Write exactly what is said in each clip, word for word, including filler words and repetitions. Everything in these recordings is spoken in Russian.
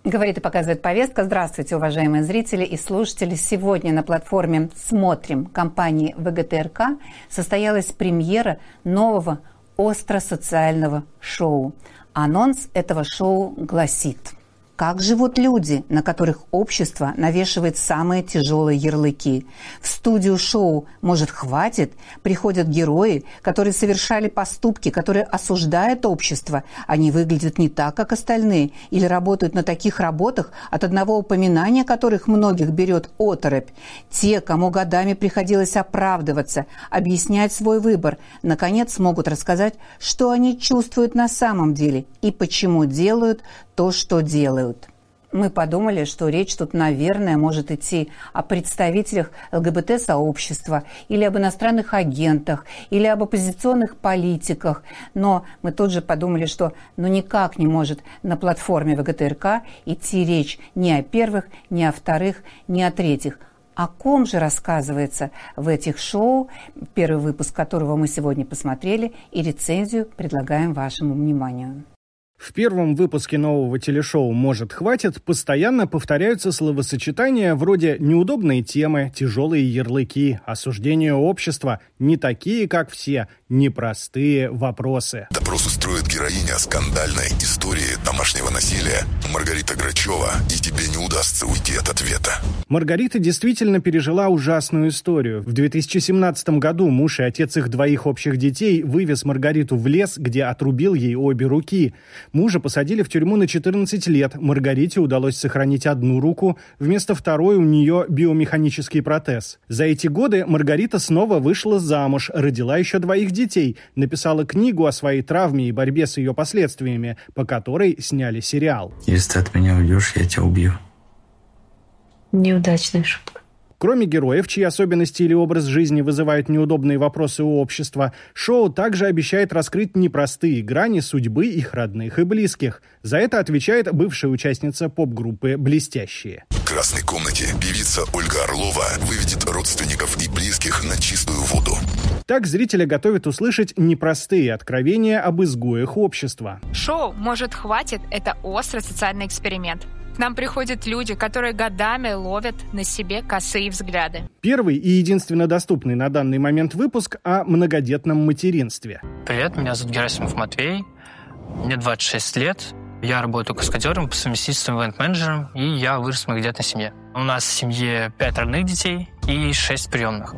Говорит и показывает повестка. Здравствуйте, уважаемые зрители и слушатели. Сегодня на платформе «Смотрим» компании вэ гэ тэ эр ка состоялась премьера нового остросоциального шоу. Анонс этого шоу гласит: как живут люди, на которых общество навешивает самые тяжелые ярлыки. В студию шоу «Может, хватит» приходят герои, которые совершали поступки, которые осуждают общество. Они выглядят не так, как остальные, или работают на таких работах, от одного упоминания которых многих берет оторопь. Те, кому годами приходилось оправдываться, объяснять свой выбор, наконец смогут рассказать, что они чувствуют на самом деле и почему делают то, что делают. Мы подумали, что речь тут, наверное, может идти о представителях эл гэ бэ тэ-сообщества или об иностранных агентах, или об оппозиционных политиках. Но мы тут же подумали, что ну никак не может на платформе вэ гэ тэ эр ка идти речь ни о первых, ни о вторых, ни о третьих. О ком же рассказывается в этих шоу, первый выпуск которого мы сегодня посмотрели, и рецензию предлагаем вашему вниманию. В первом выпуске нового телешоу «Может, хватит» постоянно повторяются словосочетания вроде «неудобные темы», «тяжелые ярлыки», «осуждение общества», «не такие, как все», «непростые вопросы». Допрос устроит героиня скандальной истории домашнего насилия Маргарита Грачева, и тебе не удастся уйти от ответа. Маргарита действительно пережила ужасную историю. В две тысячи семнадцатом году муж и отец их двоих общих детей вывез Маргариту в лес, где отрубил ей обе руки. Мужа посадили в тюрьму на четырнадцать лет. Маргарите удалось сохранить одну руку, вместо второй у нее биомеханический протез. За эти годы Маргарита снова вышла замуж, родила еще двоих детей, написала книгу о своей травме и борьбе с ее последствиями, по которой сняли сериал. Если ты от меня уйдешь, я тебя убью. Неудачная шутка. Кроме героев, чьи особенности или образ жизни вызывают неудобные вопросы у общества, шоу также обещает раскрыть непростые грани судьбы их родных и близких. За это отвечает бывшая участница поп-группы «Блестящие». В красной комнате певица Ольга Орлова выведет родственников и близких на чистую воду. Так зрителя готовят услышать непростые откровения об изгоях общества. Шоу «Может, хватит» — это острый социальный эксперимент. К нам приходят люди, которые годами ловят на себе косые взгляды. Первый и единственно доступный на данный момент выпуск о многодетном материнстве. Привет, меня зовут Герасимов Матвей, мне двадцать шесть лет, я работаю каскадером, по совместительству ивент-менеджером, и я вырос в многодетной семье. У нас в семье пять родных детей и шесть приемных.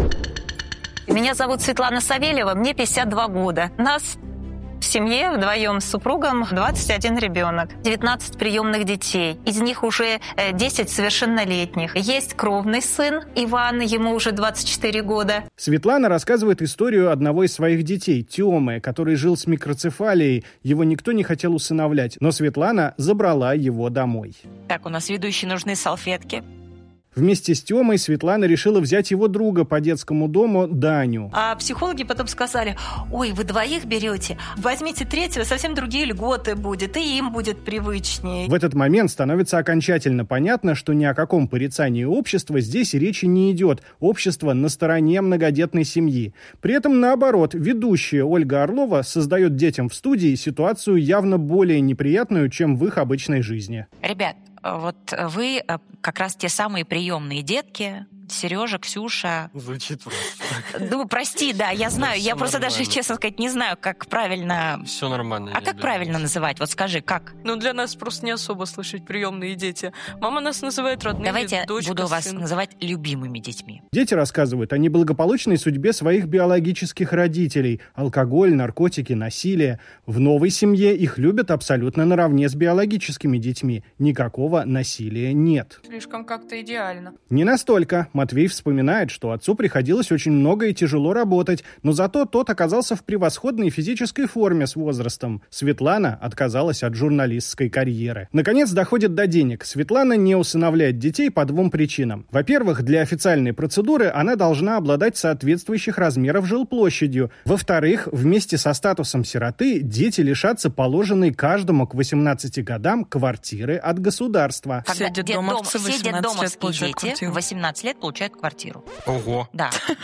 Меня зовут Светлана Савельева, мне пятьдесят два года. Нас в семье вдвоем с супругом двадцать один ребенок, девятнадцать приемных детей. Из них уже десять совершеннолетних. Есть кровный сын Иван, ему уже двадцать четыре года. Светлана рассказывает историю одного из своих детей, Тёмы, который жил с микроцефалией. Его никто не хотел усыновлять, но Светлана забрала его домой. Так, у нас ведущие нужны салфетки. Вместе с Тёмой Светлана решила взять его друга по детскому дому Даню. А психологи потом сказали: ой, вы двоих берете, возьмите третьего, совсем другие льготы будет, и им будет привычнее. В этот момент становится окончательно понятно, что ни о каком порицании общества здесь речи не идет. Общество на стороне многодетной семьи. При этом, наоборот, ведущая Ольга Орлова создает детям в студии ситуацию явно более неприятную, чем в их обычной жизни. Ребят, вот вы как раз те самые приемные детки, Сережа, Ксюша. Звучит просто. Ну, прости, да, я знаю. Все я просто нормально. даже, честно сказать, не знаю, как правильно... Все нормально. А как правильно называть? Вот скажи, как? Ну, для нас просто не особо слышать приемные дети. Мама нас называет родными. Давайте дочка, буду вас сын. называть любимыми детьми. Дети рассказывают о неблагополучной судьбе своих биологических родителей. Алкоголь, наркотики, насилие. В новой семье их любят абсолютно наравне с биологическими детьми. Никакого насилия нет. Слишком как-то идеально. Не настолько. Матвей вспоминает, что отцу приходилось очень много и тяжело работать, но зато тот оказался в превосходной физической форме с возрастом. Светлана отказалась от журналистской карьеры. Наконец доходит до денег. Светлана не усыновляет детей по двум причинам. Во-первых, для официальной процедуры она должна обладать соответствующих размеров жилплощадью. Во-вторых, вместе со статусом сироты дети лишатся положенной каждому к восемнадцати годам квартиры от государства. Все детдомовцы все восемнадцать лет детдомовские получают дети квартиру. восемнадцать лет получают квартиру. Ого. Да.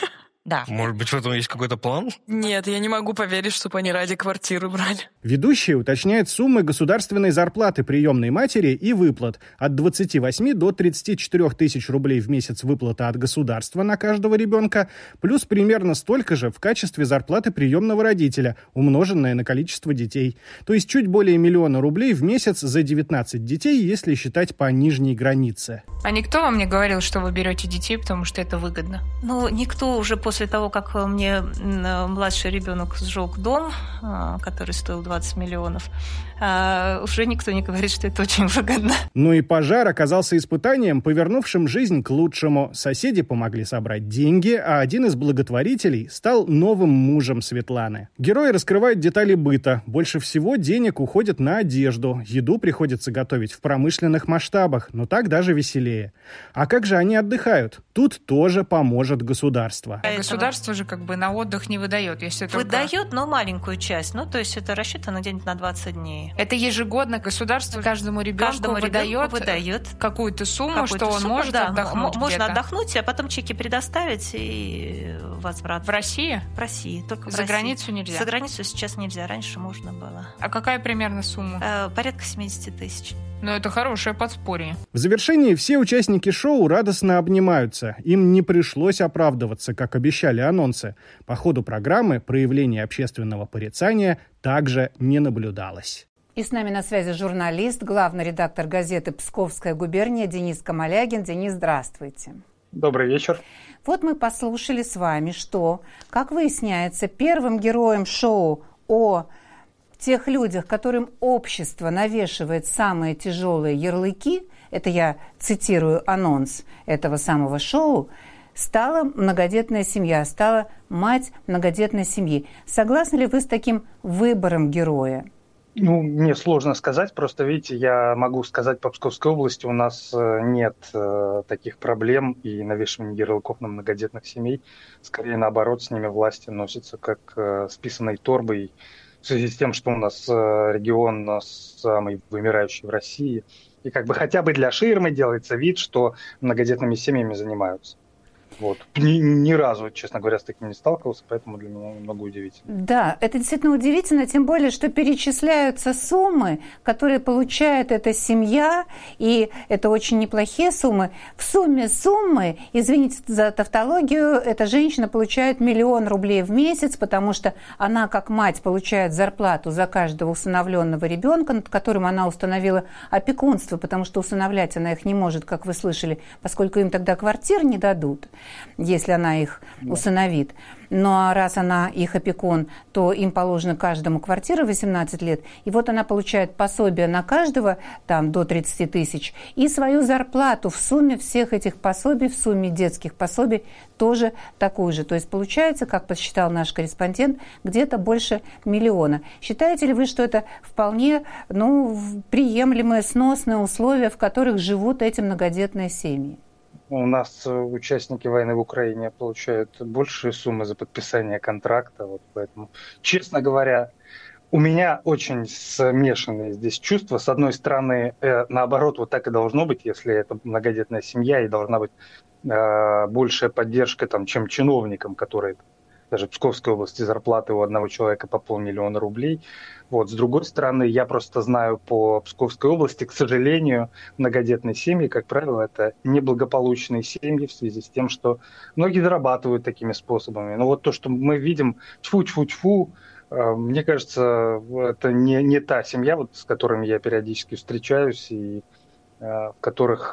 Да. Может быть, в этом есть какой-то план? Нет, я не могу поверить, чтобы они ради квартиры брали. Ведущая уточняет суммы государственной зарплаты приемной матери и выплат. От двадцати восьми до тридцати четырёх тысяч рублей в месяц выплата от государства на каждого ребенка, плюс примерно столько же в качестве зарплаты приемного родителя, умноженное на количество детей. То есть чуть более миллиона рублей в месяц за девятнадцать детей, если считать по нижней границе. А никто вам не говорил, что вы берете детей, потому что это выгодно? Ну, никто уже после того, как мне младший ребенок сжег дом, который стоил двадцать миллионов, уже никто не говорит, что это очень выгодно. Ну и пожар оказался испытанием, повернувшим жизнь к лучшему. Соседи помогли собрать деньги, а один из благотворителей стал новым мужем Светланы. Герой раскрывает детали быта. Больше всего денег уходит на одежду. Еду приходится готовить в промышленных масштабах, но так даже веселее. А как же они отдыхают? Тут тоже поможет государство. А государство же как бы на отдых не выдает. Если выдает, только... но маленькую часть. Ну, то есть это рассчитано где-нибудь на двадцать дней. Это ежегодно государство каждому ребенку Каждому выдает, выдает какую-то сумму, какую-то что он сумму, может да, отдохнуть можно где-то. отдохнуть, а потом чеки предоставить и возврат. В России? В России, только в За России. границу нельзя? За границу сейчас нельзя, раньше можно было. А какая примерно сумма? Э, порядка семьдесят тысяч. Ну, это хорошее подспорье. В завершении все участники шоу радостно обнимаются. Им не пришлось оправдываться, как обещали анонсы. По ходу программы проявление общественного порицания также не наблюдалось. И с нами на связи журналист, главный редактор газеты «Псковская губерния» Денис Камалягин. Денис, здравствуйте. Добрый вечер. Вот мы послушали с вами, что, как выясняется, первым героем шоу о тех людях, которым общество навешивает самые тяжелые ярлыки, это я цитирую анонс этого самого шоу, стала многодетная семья, стала мать многодетной семьи. Согласны ли вы с таким выбором героя? Ну, мне сложно сказать, просто, видите, я могу сказать, по Псковской области у нас нет э, таких проблем и навешивания ярлыков на многодетных семей. Скорее, наоборот, с ними власти носятся как э, с писаной торбой, в связи с тем, что у нас э, регион самый вымирающий в России. И как бы хотя бы для ширмы делается вид, что многодетными семьями занимаются. Вот. Ни, ни разу, честно говоря, с таким не сталкивался, поэтому для меня немного удивительно. Да, это действительно удивительно, тем более, что перечисляются суммы, которые получает эта семья, и это очень неплохие суммы. В сумме суммы, извините за тавтологию, эта женщина получает миллион рублей в месяц, потому что она, как мать, получает зарплату за каждого усыновленного ребенка, над которым она установила опекунство, потому что усыновлять она их не может, как вы слышали, поскольку им тогда квартир не дадут, если она их усыновит. Ну а раз она их опекун, то им положено каждому квартира восемнадцать лет. И вот она получает пособие на каждого там, до тридцати тысяч и свою зарплату в сумме всех этих пособий, в сумме детских пособий тоже такую же. То есть получается, как посчитал наш корреспондент, где-то больше миллиона. Считаете ли вы, что это вполне ну, приемлемые, сносные условия, в которых живут эти многодетные семьи? У нас участники войны в Украине получают большие суммы за подписание контракта, вот поэтому, честно говоря, у меня очень смешанные здесь чувства. С одной стороны, э, наоборот, вот так и должно быть, если это многодетная семья, и должна быть э, большая поддержка, там, чем чиновникам, которые даже в Псковской области зарплаты у одного человека по полмиллиона рублей. Вот. С другой стороны, я просто знаю по Псковской области, к сожалению, многодетные семьи, как правило, это неблагополучные семьи в связи с тем, что многие зарабатывают такими способами. Но вот то, что мы видим, тьфу-тьфу-тьфу, мне кажется, это не, не та семья, вот, с которыми я периодически встречаюсь, и в которых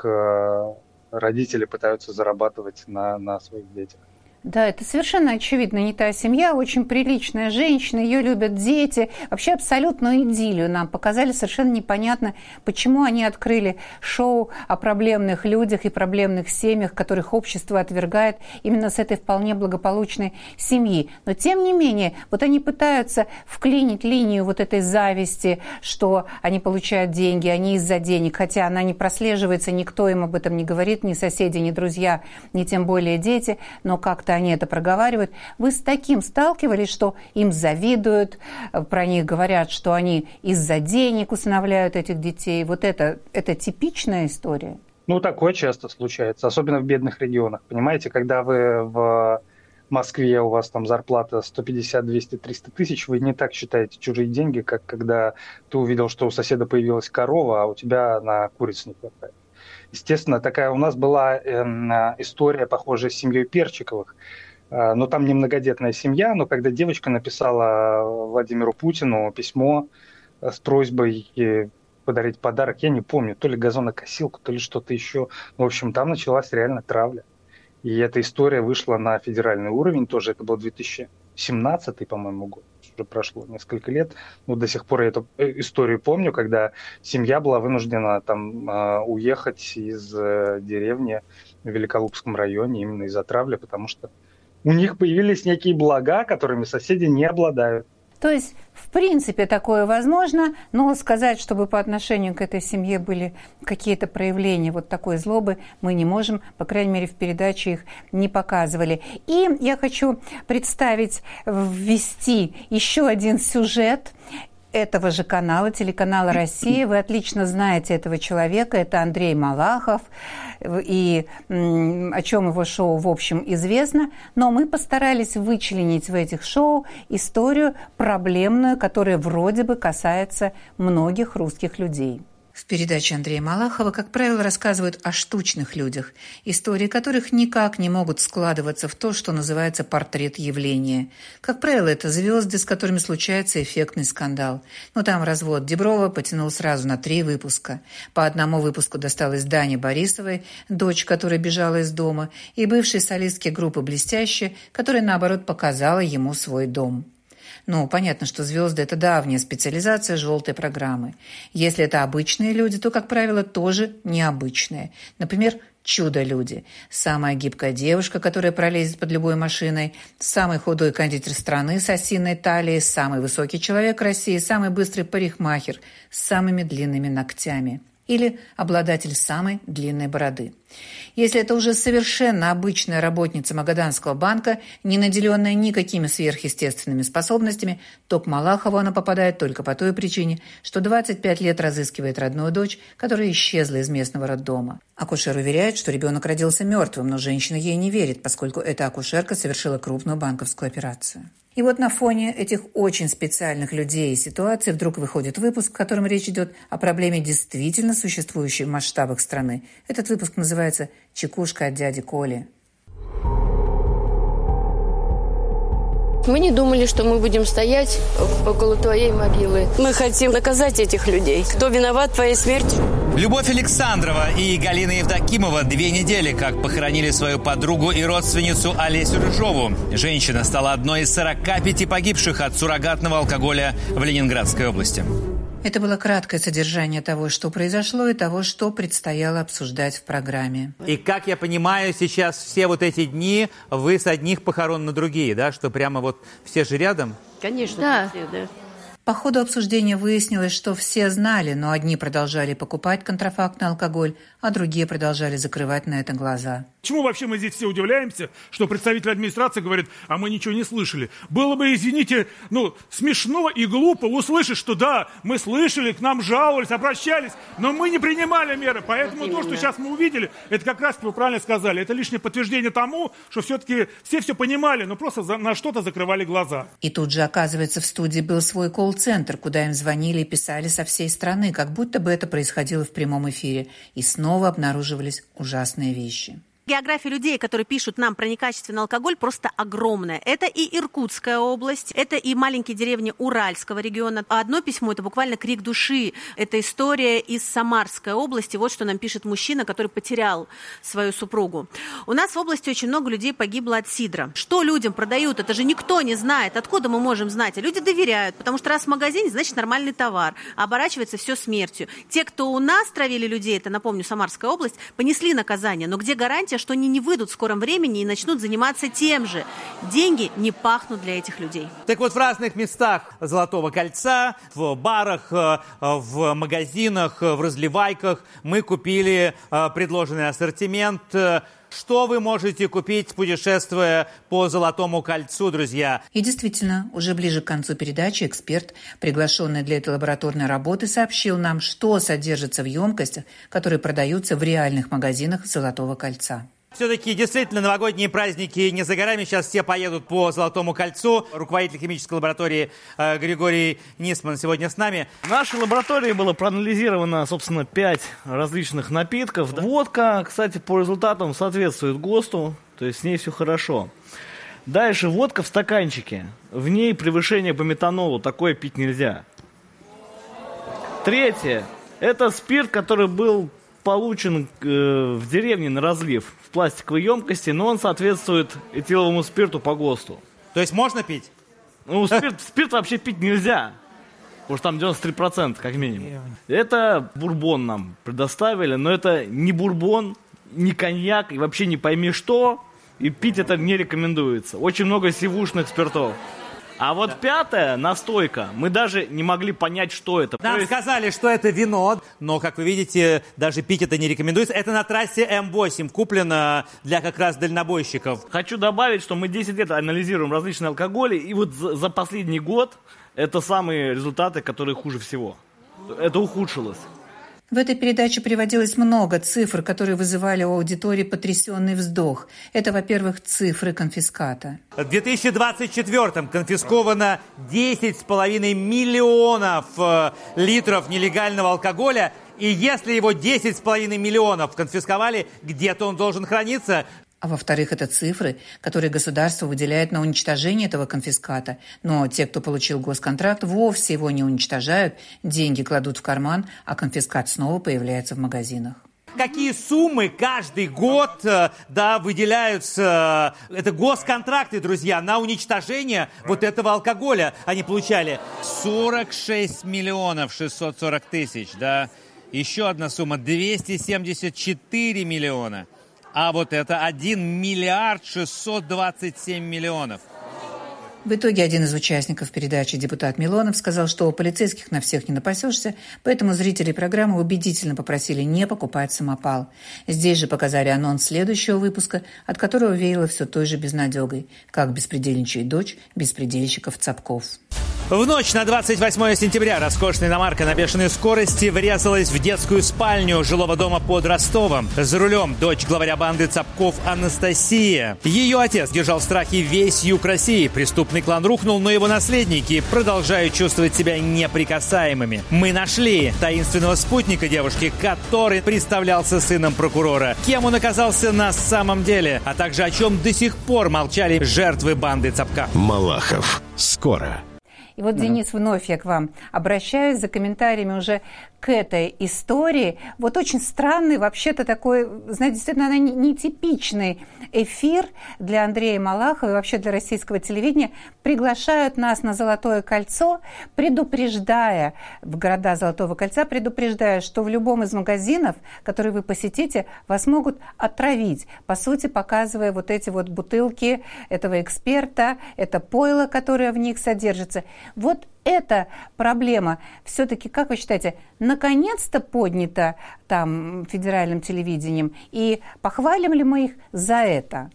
родители пытаются зарабатывать на, на своих детях. Да, это совершенно очевидно не та семья, очень приличная женщина, ее любят дети. Вообще абсолютную идиллию нам показали. Совершенно непонятно, почему они открыли шоу о проблемных людях и проблемных семьях, которых общество отвергает именно с этой вполне благополучной семьи. Но тем не менее, вот они пытаются вклинить линию вот этой зависти, что они получают деньги, они из-за денег, хотя она не прослеживается, никто им об этом не говорит, ни соседи, ни друзья, ни тем более дети, но как-то они это проговаривают. Вы с таким сталкивались, что им завидуют, про них говорят, что они из-за денег усыновляют этих детей? Вот это, это типичная история? Ну, такое часто случается, особенно в бедных регионах. Понимаете, когда вы в в Москве у вас там зарплата сто пятьдесят, двести, триста тысяч, вы не так считаете чужие деньги, как когда ты увидел, что у соседа появилась корова, а у тебя на куриц не хватает. Естественно, такая у нас была э, история, похожая с семьей Перчиковых. Э, но там не многодетная семья, но когда девочка написала Владимиру Путину письмо э, с просьбой э, подарить подарок, я не помню, то ли газонокосилку, то ли что-то еще. В общем, там началась реально травля. И эта история вышла на федеральный уровень тоже. Это был две тысячи семнадцатый, по-моему, год. Уже прошло несколько лет. Но до сих пор я эту историю помню, когда семья была вынуждена там уехать из деревни в Великолукском районе именно из-за травли, потому что у них появились некие блага, которыми соседи не обладают. То есть, в принципе, такое возможно, но сказать, чтобы по отношению к этой семье были какие-то проявления вот такой злобы, мы не можем, по крайней мере, в передаче их не показывали. И я хочу представить, ввести еще один сюжет этого же канала, телеканала «Россия». Вы отлично знаете этого человека, это Андрей Малахов, и м, о чем его шоу, в общем, известно. Но мы постарались вычленить в этих шоу историю проблемную, которая вроде бы касается многих русских людей. В передаче Андрея Малахова, как правило, рассказывают о штучных людях, истории которых никак не могут складываться в то, что называется портрет явления. Как правило, это звезды, с которыми случается эффектный скандал. Но там развод Диброва потянул сразу на три выпуска. По одному выпуску досталось Дане Борисовой, дочь которой бежала из дома, и бывшей солистке группы «Блестяще», которая, наоборот, показала ему свой дом. Ну, понятно, что звезды – это давняя специализация желтой программы. Если это обычные люди, то, как правило, тоже необычные. Например, чудо-люди. Самая гибкая девушка, которая пролезет под любой машиной, самый худой кондитер страны с осиной талией, самый высокий человек России, самый быстрый парикмахер с самыми длинными ногтями. Или обладатель самой длинной бороды. Если это уже совершенно обычная работница Магаданского банка, не наделенная никакими сверхъестественными способностями, то к Малахову она попадает только по той причине, что двадцать пять лет разыскивает родную дочь, которая исчезла из местного роддома. Акушер уверяет, что ребенок родился мертвым, но женщина ей не верит, поскольку эта акушерка совершила крупную банковскую операцию. И вот на фоне этих очень специальных людей и ситуаций вдруг выходит выпуск, в котором речь идет о проблеме, действительно существующей в масштабах страны. Этот выпуск называется «Чекушка от дяди Коли». Мы не думали, что мы будем стоять около твоей могилы. Мы хотим наказать этих людей. Кто виноват в твоей смерти? Любовь Александрова и Галина Евдокимова две недели как похоронили свою подругу и родственницу Олесю Рыжову. Женщина стала одной из сорока пяти погибших от суррогатного алкоголя в Ленинградской области. Это было краткое содержание того, что произошло, и того, что предстояло обсуждать в программе. И, как я понимаю, сейчас все вот эти дни вы с одних похорон на другие, да? Что прямо вот все же рядом? Конечно, да. Все, да. По ходу обсуждения выяснилось, что все знали, но одни продолжали покупать контрафактный алкоголь, а другие продолжали закрывать на это глаза. Почему вообще мы здесь все удивляемся, что представитель администрации говорит, а мы ничего не слышали? Было бы, извините, ну, смешно и глупо услышать, что да, мы слышали, к нам жаловались, обращались, но мы не принимали меры. Поэтому вот то, что сейчас мы увидели, это как раз, вы правильно сказали, это лишнее подтверждение тому, что все-таки все все понимали, но просто за, на что-то закрывали глаза. И тут же, оказывается, в студии был свой колл-центр, куда им звонили и писали со всей страны, как будто бы это происходило в прямом эфире. И снова обнаруживались ужасные вещи. География людей, которые пишут нам про некачественный алкоголь, просто огромная. Это и Иркутская область, это и маленькие деревни Уральского региона. А одно письмо – это буквально крик души. Это история из Самарской области. Вот что нам пишет мужчина, который потерял свою супругу. У нас в области очень много людей погибло от сидра. Что людям продают? Это же никто не знает. Откуда мы можем знать? А люди доверяют, потому что раз в магазине, значит нормальный товар. А оборачивается все смертью. Те, кто у нас травили людей, это, напомню, Самарская область, понесли наказание. Но где гарантия, что они не выйдут в скором времени и начнут заниматься тем же? Деньги не пахнут для этих людей. Так вот, в разных местах Золотого кольца, в барах, в магазинах, в разливайках мы купили предложенный ассортимент. Что вы можете купить, путешествуя по Золотому кольцу, друзья? И действительно, уже ближе к концу передачи эксперт, приглашенный для этой лабораторной работы, сообщил нам, что содержится в емкостях, которые продаются в реальных магазинах Золотого кольца. Все-таки действительно новогодние праздники не за горами. Сейчас все поедут по Золотому кольцу. Руководитель химической лаборатории э, Григорий Нисман сегодня с нами. В нашей лаборатории было проанализировано, собственно, пять различных напитков. Водка, кстати, по результатам соответствует ГОСТу, то есть с ней все хорошо. Дальше водка в стаканчике. В ней превышение по метанолу, такое пить нельзя. Третье. Это спирт, который был получен э, в деревне на разлив в пластиковой емкости, но он соответствует этиловому спирту по ГОСТу. То есть можно пить? Ну, спирт, спирт вообще пить нельзя, потому что там девяносто три процента как минимум. Это бурбон нам предоставили, но это не бурбон, не коньяк, и вообще не пойми что, и пить это не рекомендуется. Очень много сивушных спиртов. А вот да. Пятая настойка, мы даже не могли понять, что это. Нам есть... сказали, что это вино, но, как вы видите, даже пить это не рекомендуется. Это на трассе эм восемь, куплено для как раз дальнобойщиков. Хочу добавить, что мы десять лет анализируем различные алкоголи, и вот за, за последний год это самые результаты, которые хуже всего. Это ухудшилось. В этой передаче приводилось много цифр, которые вызывали у аудитории потрясенный вздох. Это, во-первых, цифры конфиската. В две тысячи двадцать четвёртом конфисковано десять с половиной миллионов э, литров нелегального алкоголя. И если его десять с половиной миллионов конфисковали, где-то он должен храниться. А во-вторых, это цифры, которые государство выделяет на уничтожение этого конфиската. Но те, кто получил госконтракт, вовсе его не уничтожают, деньги кладут в карман, а конфискат снова появляется в магазинах. Какие суммы каждый год да, выделяются, это госконтракты, друзья, на уничтожение вот этого алкоголя. Они получали сорок шесть миллионов шестьсот сорок тысяч, да. Еще одна сумма двести семьдесят четыре миллиона. А вот это один миллиард шестьсот двадцать семь миллионов. В итоге один из участников передачи, депутат Милонов, сказал, что у полицейских на всех не напасешься, поэтому зрители программы убедительно попросили не покупать самопал. Здесь же показали анонс следующего выпуска, от которого веяло все той же безнадегой, как беспредельничает дочь беспредельщиков Цапков. В ночь на двадцать восьмое сентября роскошная иномарка на бешеной скорости врезалась в детскую спальню жилого дома под Ростовом. За рулем дочь главаря банды Цапков Анастасия. Ее отец держал в страхе весь юг России. Преступный клан рухнул, но его наследники продолжают чувствовать себя неприкасаемыми. Мы нашли таинственного спутника девушки, который представлялся сыном прокурора. Кем он оказался на самом деле, а также о чем до сих пор молчали жертвы банды Цапка. Малахов. Скоро. И вот, Денис, вновь я к вам обращаюсь за комментариями уже к этой истории. Вот очень странный, вообще-то такой, знаете, действительно, она нетипичный эфир для Андрея Малахова и вообще для российского телевидения. Приглашают нас на Золотое кольцо, предупреждая, в города Золотого кольца, предупреждая, что в любом из магазинов, которые вы посетите, вас могут отравить. По сути, показывая вот эти вот бутылки этого эксперта, это пойло, которое в них содержится. Вот эта проблема все-таки, как вы считаете, наконец-то поднята там федеральным телевидением? И похвалим ли мы их за это?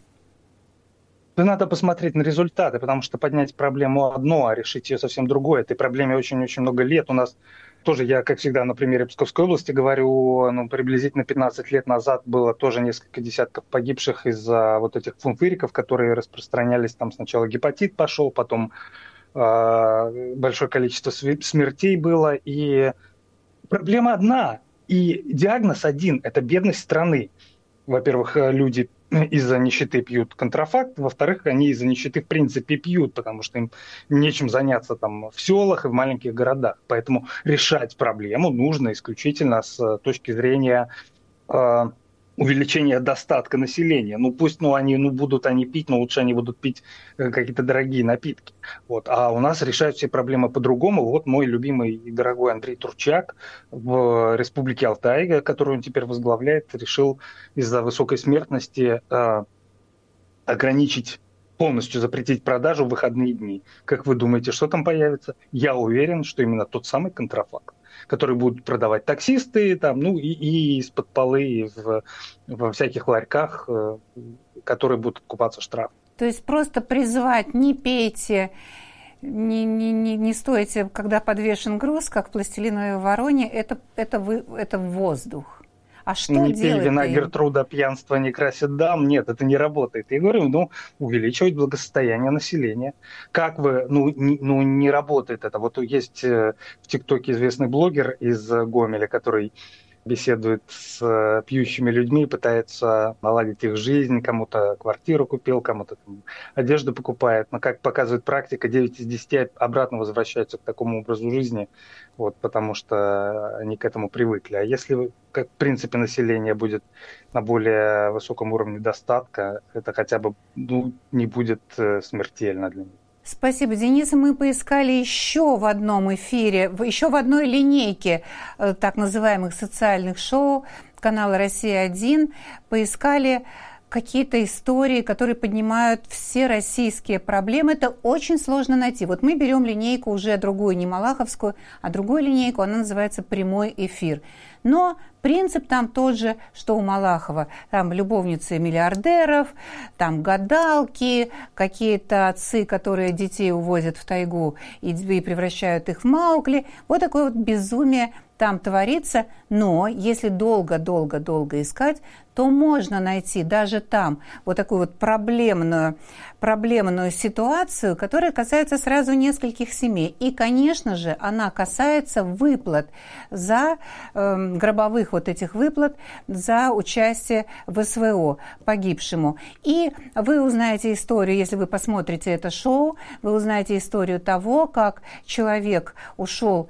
Надо посмотреть на результаты, потому что поднять проблему одно, а решить ее совсем другое. Этой проблеме очень-очень много лет. У нас тоже, я, как всегда, на примере Псковской области говорю, ну, приблизительно пятнадцать лет назад было тоже несколько десятков погибших из-за вот этих фунфыриков, которые распространялись. Там сначала гепатит пошел, потом большое количество смертей было, и проблема одна, и диагноз один – это бедность страны. Во-первых, люди из-за нищеты пьют контрафакт, во-вторых, они из-за нищеты в принципе пьют, потому что им нечем заняться там в селах и в маленьких городах. Поэтому решать проблему нужно исключительно с точки зрения э, увеличения достатка населения. Ну пусть ну, они ну, будут они пить, но лучше они будут пить какие-то дорогие напитки. Вот. А у нас решают все проблемы по-другому. Вот мой любимый и дорогой Андрей Турчак в Республике Алтай, которую он теперь возглавляет, решил из-за высокой смертности э, ограничить, полностью запретить продажу в выходные дни. Как вы думаете, что там появится? Я уверен, что именно тот самый контрафакт, которые будут продавать таксисты, там, ну и, и из-под полы, и в, во всяких ларьках, э, которые будут откупаться штраф. То есть просто призывать не пейте, не, не, не, не стойте, когда подвешен груз, как в пластилиновой вороне, это, это, вы, это воздух. А что не делать? пей вина Гертруда, пьянство не красит дам. Нет, это не работает. Я говорю, ну, увеличивать благосостояние населения. Как вы, ну, не, ну, не работает это. Вот есть в ТикТоке известный блогер из Гомеля, который беседует с пьющими людьми, пытается наладить их жизнь, кому-то квартиру купил, кому-то там одежду покупает. Но, как показывает практика, девять из десяти обратно возвращаются к такому образу жизни, вот, потому что они к этому привыкли. А если, как в принципе, население будет на более высоком уровне достатка, это хотя бы ну, не будет смертельно для них. Спасибо, Денис. Мы поискали еще в одном эфире, еще в одной линейке так называемых социальных шоу канала «Россия один», поискали какие-то истории, которые поднимают все российские проблемы. Это очень сложно найти. Вот мы берем линейку уже другую, не малаховскую, а другую линейку, она называется «Прямой эфир». Но принцип там тот же, что у Малахова. Там любовницы миллиардеров, там гадалки, какие-то отцы, которые детей увозят в тайгу и превращают их в Маугли. Вот такое вот безумие там творится. Но если долго-долго-долго искать, то можно найти даже там вот такую вот проблемную, проблемную ситуацию, которая касается сразу нескольких семей. И, конечно же, она касается выплат за э, гробовых вот этих выплат за участие в СВО погибшему. И вы узнаете историю, если вы посмотрите это шоу, вы узнаете историю того, как человек ушел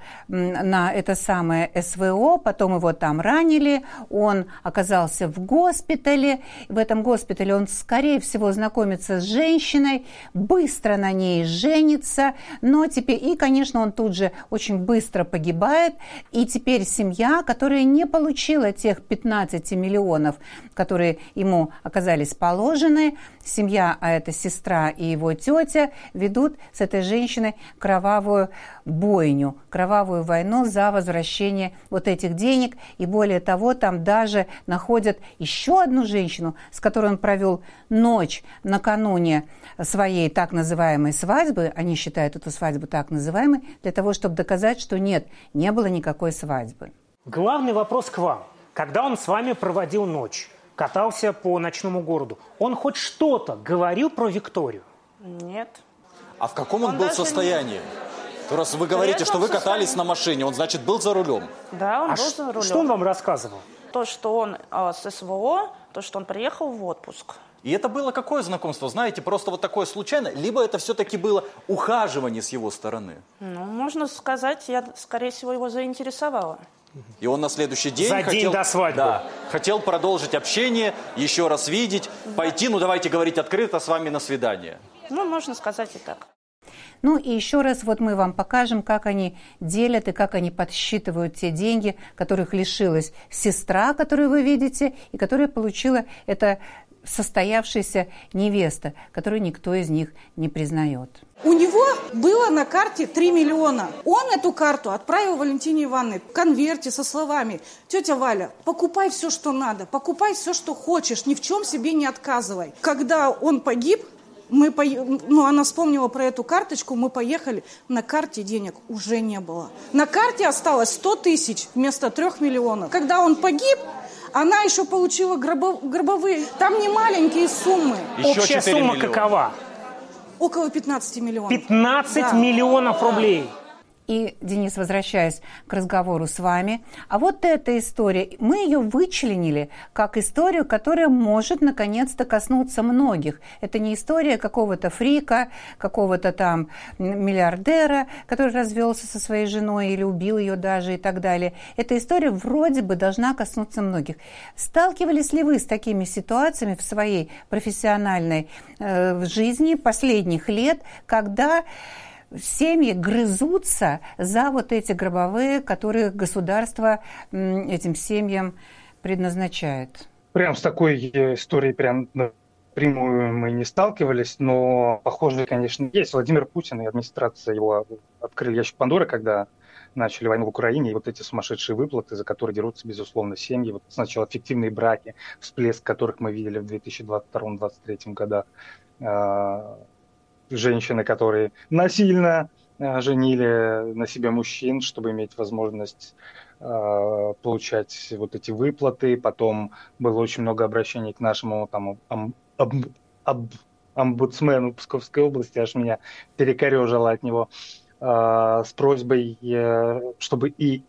на это самое СВО, потом его там ранили, он оказался в госпитале, в этом госпитале он, скорее всего, знакомится с женщиной, быстро на ней женится, но теперь, и, конечно, он тут же очень быстро погибает, и теперь семья, которая не получила тех пятнадцати миллионов, которые ему оказались положены, семья, а это сестра и его тетя, ведут с этой женщиной кровавую бойню, кровавую войну за возвращение вот этих денег. И более того, там даже находят еще одну женщину, с которой он провел ночь накануне своей так называемой свадьбы. Они считают эту свадьбу так называемой, для того, чтобы доказать, что нет, не было никакой свадьбы. Главный вопрос к вам. Когда он с вами проводил ночь, катался по ночному городу, он хоть что-то говорил про Викторию? Нет. А в каком он, он был состоянии? Не... Раз вы говорите, что вы катались состоянии... на машине, он, значит, был за рулем? Да, он а был ш... за рулем. Что он вам рассказывал? То, что он э, с СВО, то, что он приехал в отпуск. И это было какое знакомство? Знаете, просто вот такое случайно? Либо это все-таки было ухаживание с его стороны? Ну, можно сказать, я, скорее всего, его заинтересовала. И он на следующий день, За хотел, день до свадьбы. Да, хотел продолжить общение, еще раз видеть, да. Пойти, ну давайте говорить открыто, с вами на свидание. Ну, можно сказать и так. Ну и еще раз вот мы вам покажем, как они делят и как они подсчитывают те деньги, которых лишилась сестра, которую вы видите, и которая получила эта состоявшаяся невеста, которую никто из них не признает. У него было на карте три миллиона. Он эту карту отправил Валентине Ивановне в конверте со словами: «Тетя Валя, покупай все, что надо, покупай все, что хочешь, ни в чем себе не отказывай». Когда он погиб, мы по... ну, она вспомнила про эту карточку, мы поехали, на карте денег уже не было. На карте осталось сто тысяч вместо трех миллионов. Когда он погиб, она еще получила гробов... гробовые, там не маленькие суммы. Еще общая сумма миллиона. Какова? Около пятнадцати миллионов. пятнадцать да. миллионов рублей. И, Денис, возвращаясь к разговору с вами, а вот эта история, мы ее вычленили как историю, которая может наконец-то коснуться многих. Это не история какого-то фрика, какого-то там миллиардера, который развелся со своей женой или убил ее даже и так далее. Эта история вроде бы должна коснуться многих. Сталкивались ли вы с такими ситуациями в своей профессиональной э, жизни последних лет, когда семьи грызутся за вот эти гробовые, которые государство этим семьям предназначает? Прям с такой историей прям напрямую мы не сталкивались, но похоже, конечно, есть. Владимир Путин и администрация его открыли ящик Пандоры, когда начали войну в Украине, и вот эти сумасшедшие выплаты, за которые дерутся, безусловно, семьи. Вот сначала фиктивные браки, всплеск которых мы видели в две тысячи двадцать втором — две тысячи двадцать третьем годах. Женщины, которые насильно женили на себе мужчин, чтобы иметь возможность э, получать вот эти выплаты. Потом было очень много обращений к нашему там, ам, ам, ам, омбудсмену Псковской области, аж меня перекорежило от него, э, с просьбой, э, чтобы и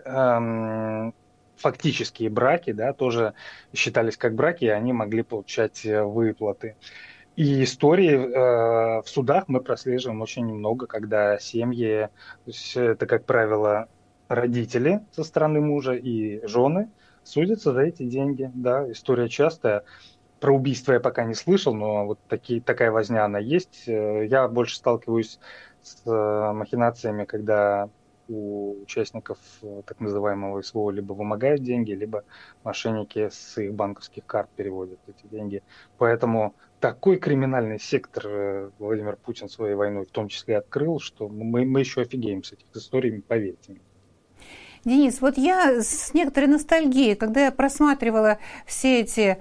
э, фактические браки, да, тоже считались как браки, и они могли получать выплаты. И истории э, в судах мы прослеживаем очень много, когда семьи, то есть это, как правило, родители со стороны мужа и жены судятся за эти деньги. Да, история частая. Про убийство я пока не слышал, но вот такие, такая возня, она есть. Я больше сталкиваюсь с махинациями, когда у участников так называемого СВО либо вымогают деньги, либо мошенники с их банковских карт переводят эти деньги. Поэтому такой криминальный сектор Владимир Путин своей войной в том числе открыл, что мы, мы еще офигеем с этих историй, поверьте мне. Денис, вот я с некоторой ностальгией, когда я просматривала все эти...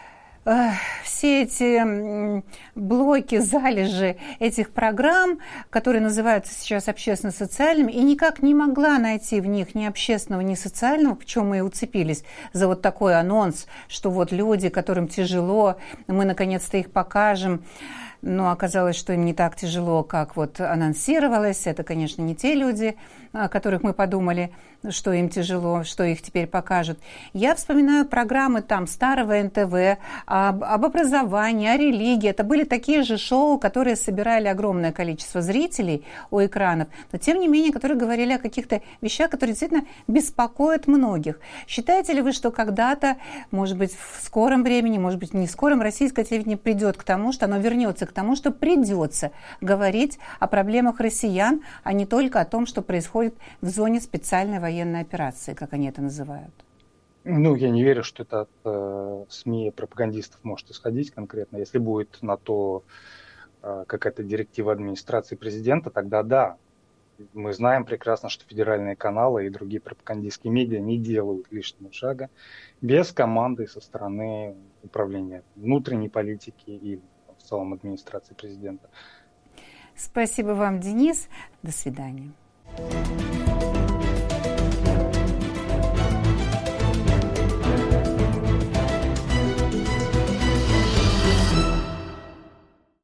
все эти блоки, залежи этих программ, которые называются сейчас общественно-социальными, и никак не могла найти в них ни общественного, ни социального, почему мы и уцепились за вот такой анонс, что вот люди, которым тяжело, мы наконец-то их покажем. Но оказалось, что им не так тяжело, как вот анонсировалось. Это, конечно, не те люди, о которых мы подумали, что им тяжело, что их теперь покажут. Я вспоминаю программы там старого эн тэ вэ об, об образовании, о религии. Это были такие же шоу, которые собирали огромное количество зрителей у экранов, но тем не менее, которые говорили о каких-то вещах, которые действительно беспокоят многих. Считаете ли вы, что когда-то, может быть, в скором времени, может быть, не в скором, российское телевидение придет к тому, что оно вернется к тому, что придется говорить о проблемах россиян, а не только о том, что происходит в зоне специальной военной операции, как они это называют? Ну, я не верю, что это от э, СМИ и пропагандистов может исходить конкретно. Если будет на то э, какая-то директива администрации президента, тогда да. Мы знаем прекрасно, что федеральные каналы и другие пропагандистские медиа не делают лишнего шага без команды со стороны управления внутренней политики и в целом администрации президента. Спасибо вам, Денис. До свидания.